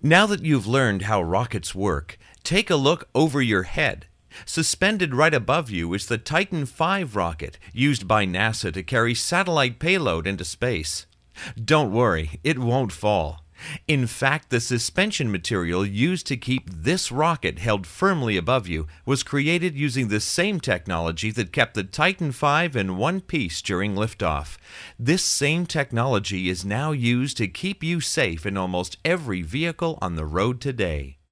Now that you've learned how rockets work, take a look over your head. Suspended right above you is the Titan V rocket used by NASA to carry satellite payload into space. Don't worry, it won't fall. In fact, the suspension material used to keep this rocket held firmly above you was created using the same technology that kept the Titan V in one piece during liftoff. This same technology is now used to keep you safe in almost every vehicle on the road today.